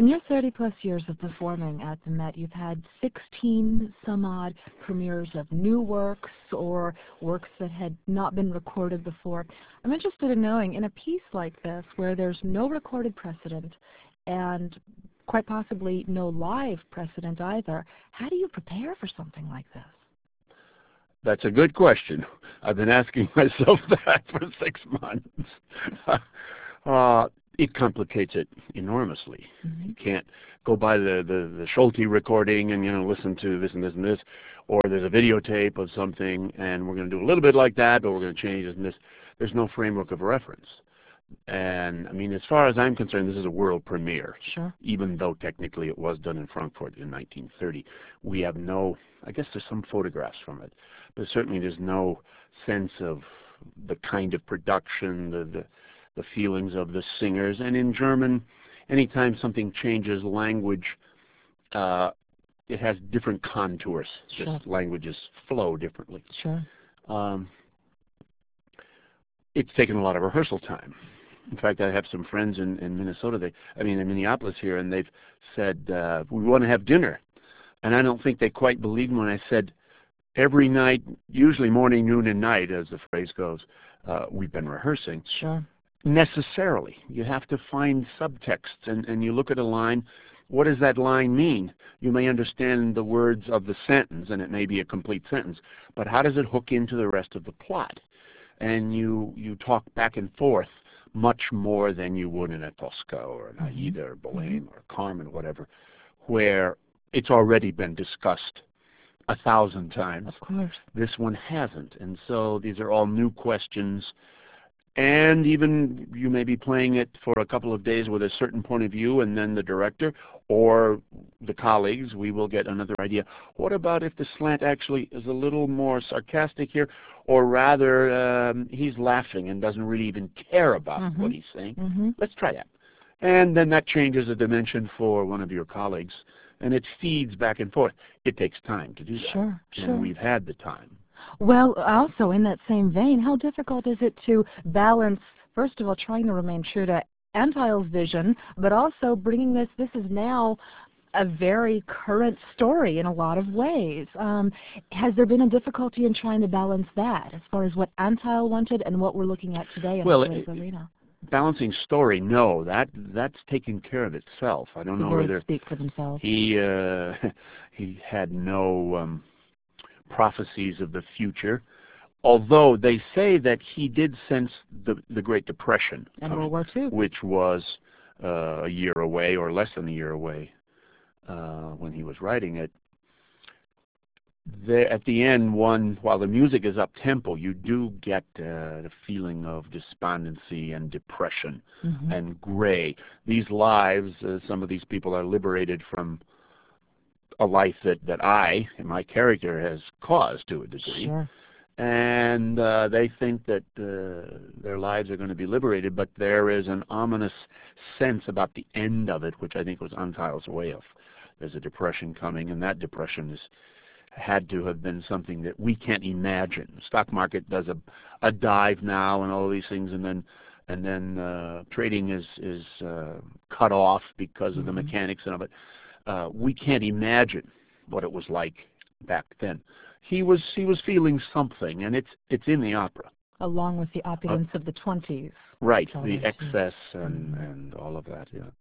In your 30-plus years of performing at the Met, you've had 16 some odd premieres of new works or works that had not been recorded before. I'm interested in knowing, in a piece like this, where there's no recorded precedent and quite possibly no live precedent either, how do you prepare for something like this? That's a good question. I've been asking myself that for 6 months. It complicates it enormously. Mm-hmm. You can't go by the Schulte recording and listen to this and this and this, or there's a videotape of something and we're going to do a little bit like that, but we're going to change this and this. There's no framework of reference. And I mean, as far as I'm concerned, this is a world premiere. Sure. Even though technically it was done in Frankfurt in 1930, we have no. I guess there's some photographs from it, but certainly there's no sense of the kind of production, the feelings of the singers. And in German, anytime something changes language, it has different contours. Sure. Just languages flow differently. Sure. It's taken a lot of rehearsal time. In fact, I have some friends in Minnesota. In Minneapolis here, and they've said, we want to have dinner. And I don't think they quite believed me when I said, every night, usually morning, noon, and night, as the phrase goes, we've been rehearsing. Sure. Necessarily. You have to find subtexts, and you look at a line. What does that line mean? You may understand the words of the sentence, and it may be a complete sentence, but how does it hook into the rest of the plot? And you talk back and forth much more than you would in a Tosca or an Aida or Bohème or Carmen, whatever, where it's already been discussed 1,000 times. Of course. This one hasn't, and so these are all new questions. And even you may be playing it for a couple of days with a certain point of view, and then the director or the colleagues, we will get another idea. What about if the slant actually is a little more sarcastic here, or rather he's laughing and doesn't really even care about what he's saying? Let's try that. And then that changes a dimension for one of your colleagues, and it feeds back and forth. It takes time to do that. Sure. And we've had the time. Well, also in that same vein, how difficult is it to balance, first of all, trying to remain true to Antheil's vision, but also bringing this is now a very current story in a lot of ways. Has there been a difficulty in trying to balance that as far as what Antheil wanted and what we're looking at today in the arena? Balancing story, no, that's taken care of itself. I don't know whether speak for themselves. He had no prophecies of the future, although they say that he did sense the Great Depression and World War II, which was a year away or less than a year away when he was writing it. At the end, while the music is up tempo, you do get the feeling of despondency and depression and gray. These lives, some of these people are liberated from a life that I, and my character, has caused to a degree. Sure. And they think that their lives are going to be liberated, but there is an ominous sense about the end of it, which I think was Antheil's way of. There's a depression coming, and that depression had to have been something that we can't imagine. The stock market does a dive now and all these things, and then trading is cut off because of the mechanics of it. We can't imagine what it was like back then. He was feeling something, and it's in the opera. Along with the opulence of the 20s. Right, the excess and all of that, yeah.